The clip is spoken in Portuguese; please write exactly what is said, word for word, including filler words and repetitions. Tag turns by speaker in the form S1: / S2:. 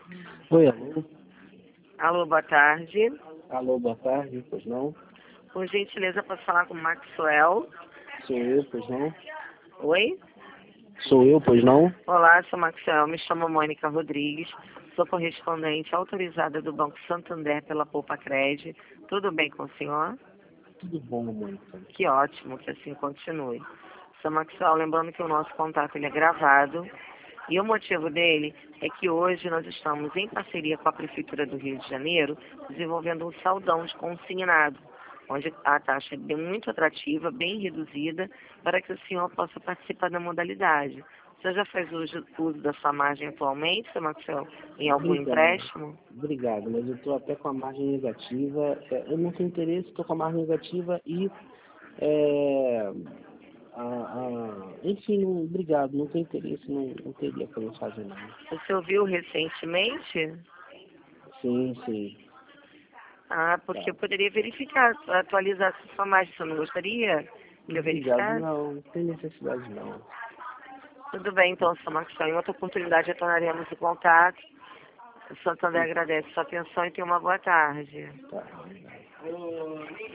S1: Oi, alô?
S2: Alô, boa tarde.
S1: Alô, boa tarde, pois não?
S2: Por gentileza, posso falar com o Maxwell?
S1: Sou eu, pois não?
S2: Oi?
S1: Sou eu, pois não?
S2: Olá, sou Maxwell. Me chamo Mônica Rodrigues. Sou correspondente autorizada do Banco Santander pela Poupa Cred. Tudo bem com o senhor?
S1: Tudo bom, Mônica?
S2: Que ótimo, que assim continue. Sou Maxwell, lembrando que o nosso contato ele é gravado. E o motivo dele é que hoje nós estamos em parceria com a Prefeitura do Rio de Janeiro, desenvolvendo um saldão de consignado, onde a taxa é bem- muito atrativa, bem reduzida, para que o senhor possa participar da modalidade. O senhor já faz uso, uso da sua margem atualmente, seu Maxwell, em algum
S1: Obrigado.
S2: empréstimo?
S1: Obrigado, mas eu estou até com a margem negativa. É, eu não tenho interesse, estou com a margem negativa e... É, a, a, enfim, não, obrigado, não tenho interesse, não, não teria como fazer nada.
S2: O senhor viu recentemente?
S1: Sim, sim.
S2: Ah, porque eu poderia verificar, atualizar a sua margem. O senhor não gostaria que eu
S1: Obrigado,
S2: verificasse?
S1: não, não tem necessidade não.
S2: Tudo bem, então, seu Maxwell. Em outra oportunidade, retornaremos o contato. O Santander agradece sua atenção e tenha uma boa tarde.
S1: Tá, obrigado.